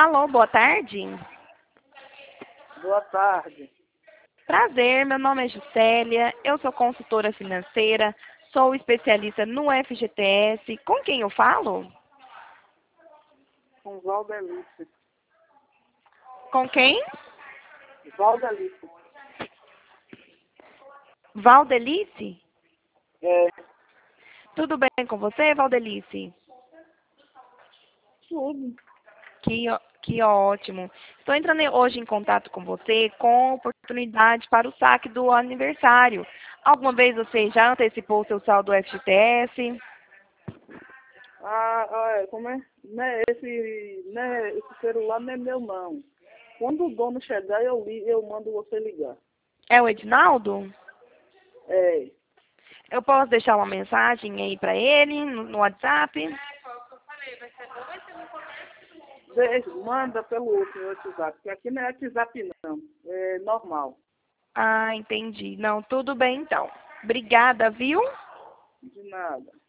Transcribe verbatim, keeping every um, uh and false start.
Alô, boa tarde. Boa tarde. Prazer, meu nome é Juscelia, eu sou consultora financeira, sou especialista no F G T S. Com quem eu falo? Com Valdelice. Com quem? Valdelice. Valdelice? É. Tudo bem com você, Valdelice? Tudo. Que, ó- que ótimo. Estou entrando hoje em contato com você com oportunidade para o saque do aniversário. Alguma vez você já antecipou o seu saldo do F G T S? Ah, ah, é, como é? Né, esse, né, esse celular não é meu, não. Quando o dono chegar, eu, li, eu mando você ligar. É o Edinaldo? É. Eu posso deixar uma mensagem aí para ele no, no WhatsApp? Deixa, manda pelo outro WhatsApp, porque aqui não é WhatsApp, não. É normal. Ah, entendi. Não, tudo bem então. Obrigada, viu? De nada.